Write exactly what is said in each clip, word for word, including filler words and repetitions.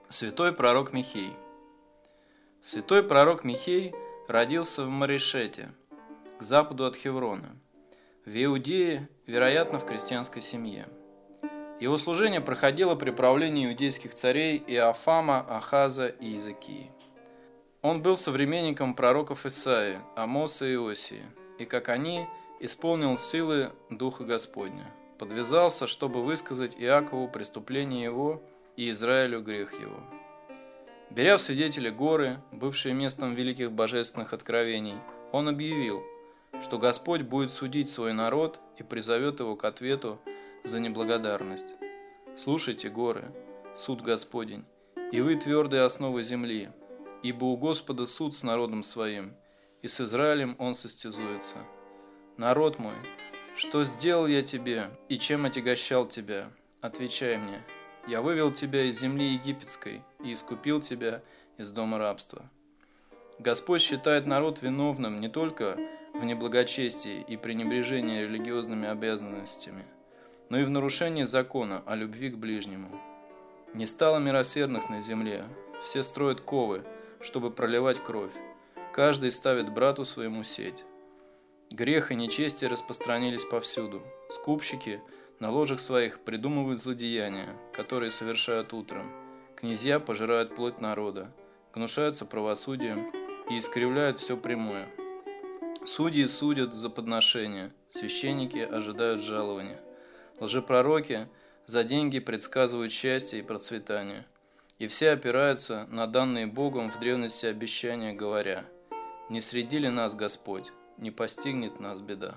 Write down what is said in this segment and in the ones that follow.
Святой пророк Михей. Святой пророк Михей родился в Марешете, к западу от Хеврона, в Иудее, вероятно, в крестьянской семье. Его служение проходило при правлении иудейских царей Иофама, Ахаза и Иезекии. Он был современником пророков Исаии, Амоса и Иосии, и, как они, исполнил силы Духа Господня, подвязался, чтобы высказать Иакову преступление его и Израилю грех его. Беря в свидетели горы, бывшие местом великих божественных откровений, он объявил, что Господь будет судить свой народ и призовет его к ответу за неблагодарность. «Слушайте, горы, суд Господень, и вы твердые основы земли, ибо у Господа суд с народом своим, и с Израилем он состязуется. Народ мой, что сделал я тебе, и чем отягощал тебя? Отвечай мне. Я вывел тебя из земли египетской и искупил тебя из дома рабства». Господь считает народ виновным не только в неблагочестии и пренебрежении религиозными обязанностями, но и в нарушении закона о любви к ближнему. Не стало милосердных на земле, все строят ковы, чтобы проливать кровь, каждый ставит брату своему сеть. Грех и нечестие распространились повсюду, скупщики на ложах своих придумывают злодеяния, которые совершают утром, князья пожирают плоть народа, гнушаются правосудием и искривляют все прямое. Судьи судят за подношения, священники ожидают жалования, лжепророки за деньги предсказывают счастье и процветание, и все опираются на данные Богом в древности обещания, говоря: «Не среди ли нас Господь, не постигнет нас беда».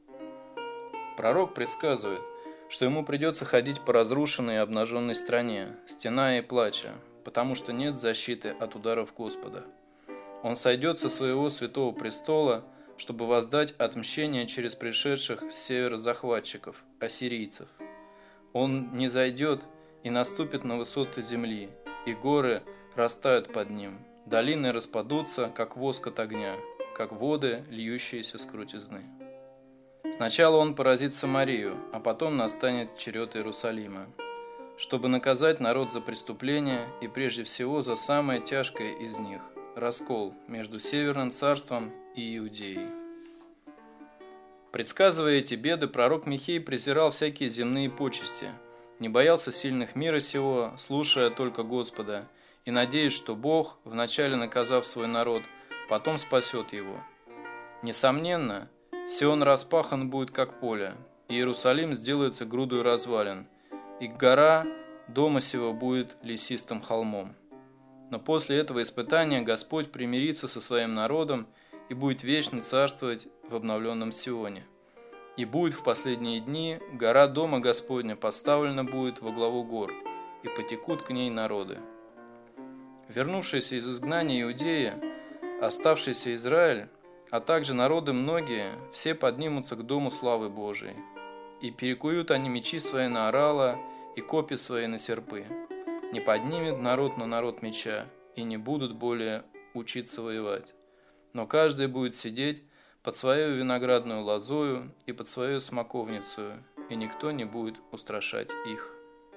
Пророк предсказывает, что ему придется ходить по разрушенной и обнаженной стране, стеная и плача, потому что нет защиты от ударов Господа. Он сойдет со своего святого престола, чтобы воздать отмщение через пришедших с севера захватчиков, ассирийцев. Он не зайдет и наступит на высоты земли, и горы растают под ним, долины распадутся, как воск от огня, как воды, льющиеся с крутизны. Сначала он поразит Самарию, а потом настанет черед Иерусалима, чтобы наказать народ за преступления и прежде всего за самое тяжкое из них – раскол между Северным царством и Иудеей. Предсказывая эти беды, пророк Михей презирал всякие земные почести, не боялся сильных мира сего, слушая только Господа, и надеясь, что Бог, вначале наказав свой народ, потом спасет его. Несомненно, Сион распахан будет, как поле, и Иерусалим сделается грудой развалин, и гора дома сего будет лесистым холмом. Но после этого испытания Господь примирится со своим народом и будет вечно царствовать в обновленном Сионе. И будет в последние дни гора дома Господня поставлена будет во главу гор, и потекут к ней народы. Вернувшиеся из изгнания Иудеи, оставшийся Израиль, а также народы многие, все поднимутся к дому славы Божией, и перекуют они мечи свои на орала и копья свои на серпы. Не поднимет народ на народ меча, и не будут более учиться воевать. Но каждый будет сидеть под свою виноградную лозою и под свою смоковницу, и никто не будет устрашать их.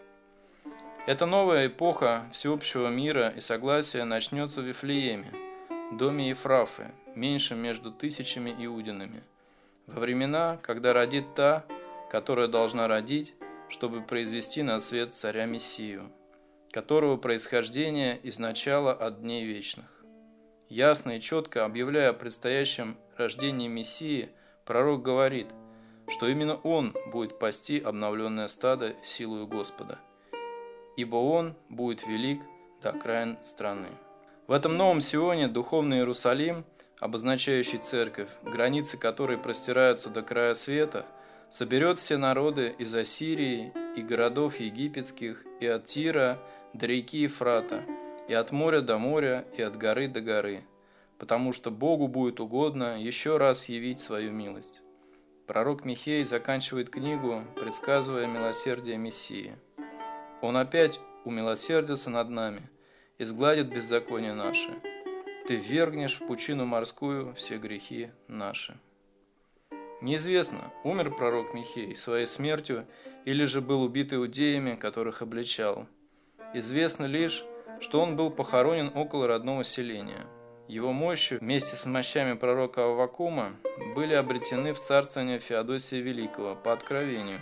Эта новая эпоха всеобщего мира и согласия начнется в Вифлееме, доме Ефрафы, меньшем между тысячами иудинами, во времена, когда родит та, которая должна родить, чтобы произвести на свет царя Мессию, которого происхождение изначало от дней вечных. Ясно и четко объявляя о предстоящем рождении Мессии, пророк говорит, что именно он будет пасти обновленное стадо силою Господа, ибо он будет велик до окраин страны. В этом новом Сионе духовный Иерусалим, обозначающий церковь, границы которой простираются до края света, соберет все народы из Ассирии и городов египетских, и от Тира до реки Ефрата, и от моря до моря, и от горы до горы, потому что Богу будет угодно еще раз явить свою милость. Пророк Михей заканчивает книгу, предсказывая милосердие Мессии. Он опять умилосердится над нами и сгладит беззаконие наше. Ты ввергнешь в пучину морскую все грехи наши. Неизвестно, умер пророк Михей своей смертью или же был убит иудеями, которых обличал. Известно лишь, что он был похоронен около родного селения. Его мощи вместе с мощами пророка Аввакума были обретены в царствование Феодосия Великого по откровению,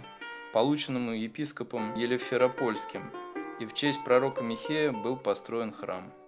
полученному епископом Елеферопольским, и в честь пророка Михея был построен храм.